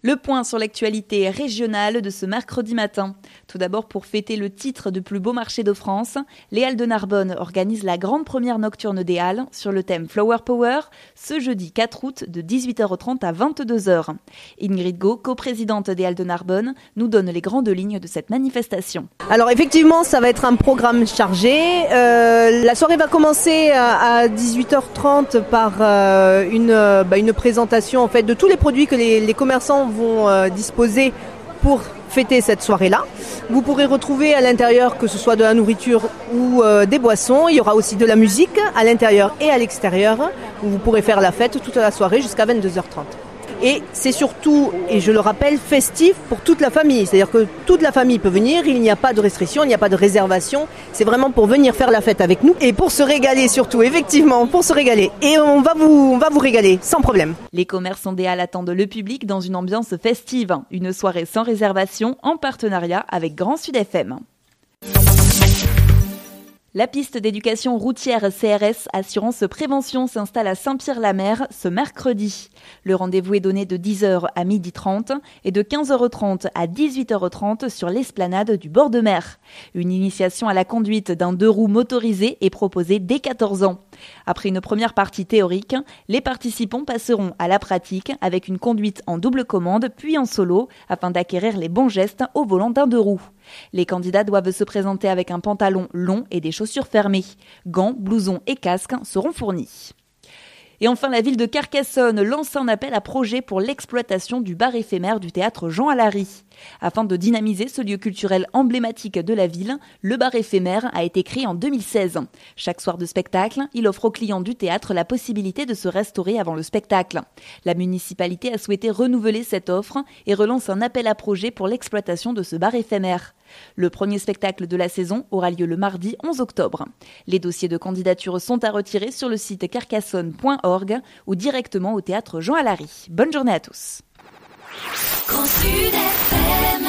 Le point sur l'actualité régionale de ce mercredi matin. Tout d'abord, pour fêter le titre de plus beau marché de France, les Halles de Narbonne organisent la grande première nocturne des Halles sur le thème Flower Power ce jeudi 4 août de 18h30 à 22h. Ingrid Go, coprésidente des Halles de Narbonne, nous donne les grandes lignes de cette manifestation. Alors effectivement, ça va être un programme chargé. La soirée va commencer à 18h30 par une présentation en fait de tous les produits que les commerçants vont disposer pour fêter cette soirée-là. Vous pourrez retrouver à l'intérieur, que ce soit de la nourriture ou des boissons. Il y aura aussi de la musique à l'intérieur et à l'extérieur, où vous pourrez faire la fête toute la soirée jusqu'à 22h30. Et c'est surtout, et je le rappelle, festif pour toute la famille. C'est-à-dire que toute la famille peut venir, il n'y a pas de restriction, il n'y a pas de réservation. C'est vraiment pour venir faire la fête avec nous et pour se régaler surtout, effectivement, pour se régaler. Et on va vous régaler, sans problème. Les commerçants des Halles attendent le public dans une ambiance festive. Une soirée sans réservation en partenariat avec Grand Sud FM. La piste d'éducation routière CRS Assurance Prévention s'installe à Saint-Pierre-la-Mer ce mercredi. Le rendez-vous est donné de 10h à 12h30 et de 15h30 à 18h30 sur l'esplanade du bord de mer. Une initiation à la conduite d'un 2 roues motorisé est proposée dès 14 ans. Après une première partie théorique, les participants passeront à la pratique avec une conduite en double commande puis en solo afin d'acquérir les bons gestes au volant d'un 2 roues. Les candidats doivent se présenter avec un pantalon long et des chaussures fermées. Gants, blousons et casques seront fournis. Et enfin, la ville de Carcassonne lance un appel à projet pour l'exploitation du bar éphémère du théâtre Jean Alary. Afin de dynamiser ce lieu culturel emblématique de la ville, le bar éphémère a été créé en 2016. Chaque soir de spectacle, il offre aux clients du théâtre la possibilité de se restaurer avant le spectacle. La municipalité a souhaité renouveler cette offre et relance un appel à projet pour l'exploitation de ce bar éphémère. Le premier spectacle de la saison aura lieu le mardi 11 octobre. Les dossiers de candidature sont à retirer sur le site carcassonne.org ou directement au théâtre Jean Alary. Bonne journée à tous. Grand Sud FM.